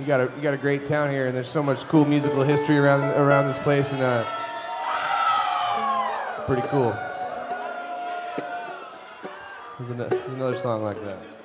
you got a great town here, and there's so much cool musical history around this place, and it's pretty cool. There's another song like that.